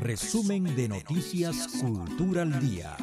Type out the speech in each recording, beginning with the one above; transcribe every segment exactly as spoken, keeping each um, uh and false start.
Resumen de Noticias Cultura al Día.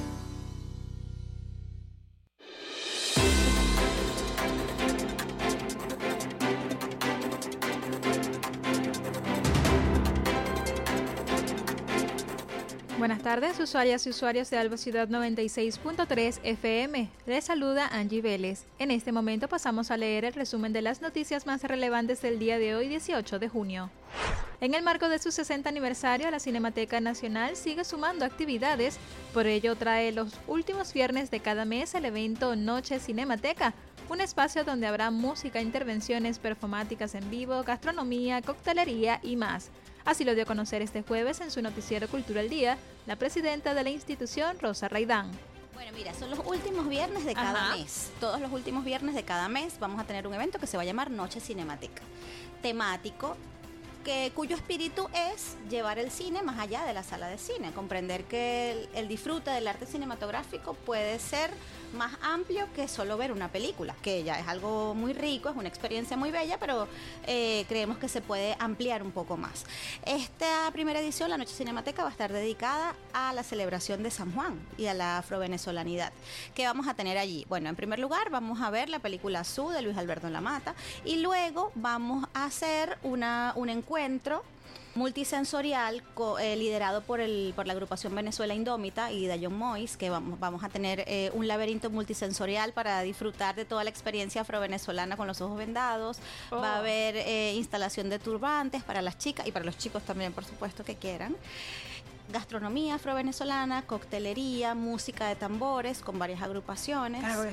Buenas tardes, usuarias y usuarios de Alba Ciudad noventa y seis punto tres F M. Les saluda Angie Vélez. En este momento pasamos a leer el resumen de las noticias más relevantes del día de hoy, dieciocho de junio. En el marco de su sesenta aniversario, la Cinemateca Nacional sigue sumando actividades. Por ello, trae los últimos viernes de cada mes el evento Noche Cinemateca, un espacio donde habrá música, intervenciones performáticas en vivo, gastronomía, coctelería y más. Así lo dio a conocer este jueves en su noticiero Cultura al Día la presidenta de la institución, Rosa Raidán. Bueno, mira, son los últimos viernes de cada Ajá. mes. Todos los últimos viernes de cada mes vamos a tener un evento que se va a llamar Noche Cinemateca, temático, que, cuyo espíritu es llevar el cine más allá de la sala de cine, comprender que el, el disfrute del arte cinematográfico puede ser más amplio que solo ver una película, que ya es algo muy rico, es una experiencia muy bella, pero eh, creemos que se puede ampliar un poco más. Esta primera edición, la Noche Cinemateca, va a estar dedicada a la celebración de San Juan y a la afrovenezolanidad. ¿Qué vamos a tener allí? Bueno, en primer lugar vamos a ver la película Azú de Luis Alberto Lamata y luego vamos a hacer una, un encuentro multisensorial co, eh, liderado por el por la agrupación Venezuela Indómita y Dayon Mois, que vamos, vamos a tener eh, un laberinto multisensorial para disfrutar de toda la experiencia afrovenezolana con los ojos vendados. Oh. Va a haber eh, instalación de turbantes para las chicas y para los chicos también, por supuesto, que quieran. Gastronomía afrovenezolana, coctelería, música de tambores con varias agrupaciones. Claro.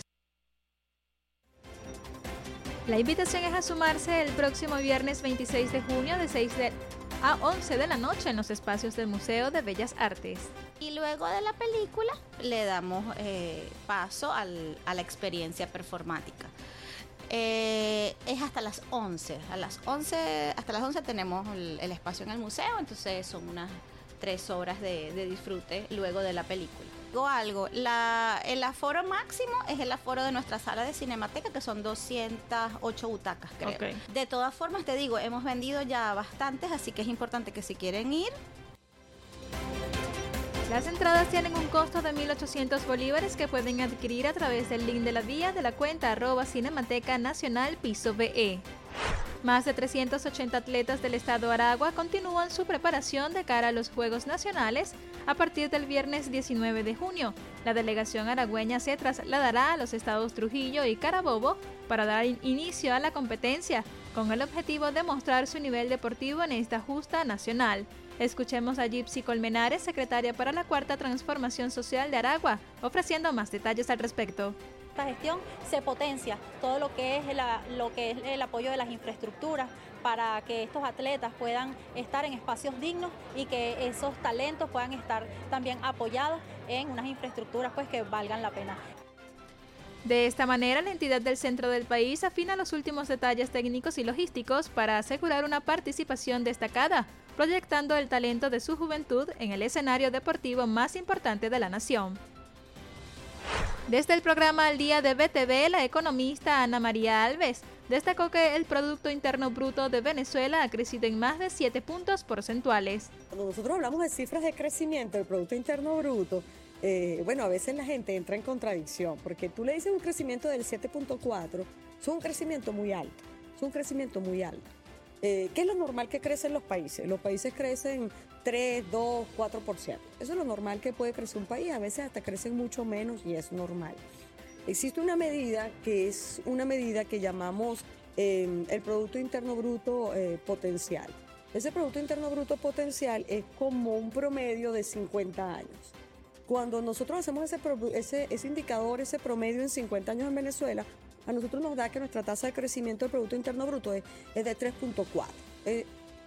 La invitación es a sumarse el próximo viernes veintiséis de junio de seis de a once de la noche en los espacios del Museo de Bellas Artes. Y luego de la película le damos eh, paso al, a la experiencia performática. Eh, es hasta las once. A las once, hasta las once tenemos el, el espacio en el museo, entonces son unas tres horas de, de disfrute luego de la película. Digo algo, la, el aforo máximo es el aforo de nuestra sala de Cinemateca, que son doscientas ocho butacas, creo. Okay. De todas formas, te digo, hemos vendido ya bastantes, así que es importante que si quieren ir. Las entradas tienen un costo de mil ochocientos bolívares que pueden adquirir a través del link de la vía de la cuenta arroba Cinemateca Nacional Piso B E. Más de trescientos ochenta atletas del estado Aragua continúan su preparación de cara a los Juegos Nacionales a partir del viernes diecinueve de junio. La delegación aragüeña se trasladará a los estados Trujillo y Carabobo para dar inicio a la competencia, con el objetivo de mostrar su nivel deportivo en esta justa nacional. Escuchemos a Gypsy Colmenares, secretaria para la Cuarta Transformación Social de Aragua, ofreciendo más detalles al respecto. Esta gestión se potencia todo lo que es la, lo que es el apoyo de las infraestructuras para que estos atletas puedan estar en espacios dignos y que esos talentos puedan estar también apoyados en unas infraestructuras pues que valgan la pena. De esta manera, la entidad del centro del país afina los últimos detalles técnicos y logísticos para asegurar una participación destacada, proyectando el talento de su juventud en el escenario deportivo más importante de la nación. Desde el programa Al Día de B T V, la economista Ana María Alves destacó que el Producto Interno Bruto de Venezuela ha crecido en más de siete puntos porcentuales. Cuando nosotros hablamos de cifras de crecimiento del Producto Interno Bruto, eh, bueno, a veces la gente entra en contradicción, porque tú le dices un crecimiento del siete punto cuatro, es un crecimiento muy alto, es un crecimiento muy alto. Eh, ¿Qué es lo normal que crecen los países? Los países crecen tres, dos, cuatro por ciento. Eso es lo normal que puede crecer un país. A veces hasta crecen mucho menos y es normal. Existe una medida que es una medida que llamamos eh, el Producto Interno Bruto eh, potencial. Ese Producto Interno Bruto potencial es como un promedio de cincuenta años. Cuando nosotros hacemos ese, ese, ese indicador, ese promedio en cincuenta años en Venezuela, a nosotros nos da que nuestra tasa de crecimiento del Producto Interno Bruto es, es de tres punto cuatro. Eh,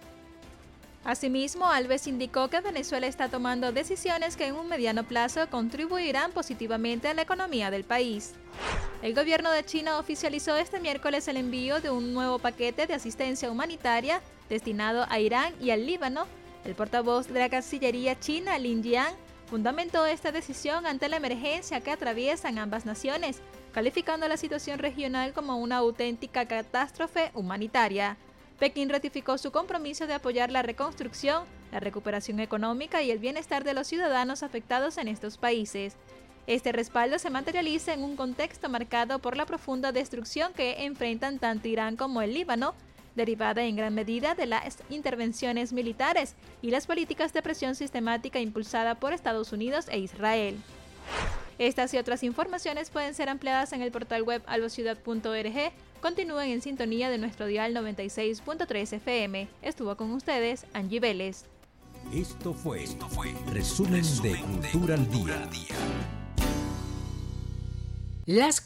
Asimismo, Alves indicó que Venezuela está tomando decisiones que en un mediano plazo contribuirán positivamente a la economía del país. El gobierno de China oficializó este miércoles el envío de un nuevo paquete de asistencia humanitaria destinado a Irán y al Líbano. El portavoz de la Cancillería china, Lin Jian, fundamentó esta decisión ante la emergencia que atraviesan ambas naciones, calificando la situación regional como una auténtica catástrofe humanitaria. Pekín ratificó su compromiso de apoyar la reconstrucción la recuperación económica y el bienestar de los ciudadanos afectados en estos países. Este respaldo se materializa en un contexto marcado por la profunda destrucción que enfrentan tanto Irán como el Líbano, derivada en gran medida de las intervenciones militares y las políticas de presión sistemática impulsada por Estados Unidos e Israel. Estas y otras informaciones pueden ser ampliadas en el portal web albociudad punto org. Continúen en sintonía de nuestro dial noventa y seis punto tres F M. Estuvo con ustedes Angie Vélez. Esto fue, Esto fue Resumen, Resumen de Cultura al Día. Las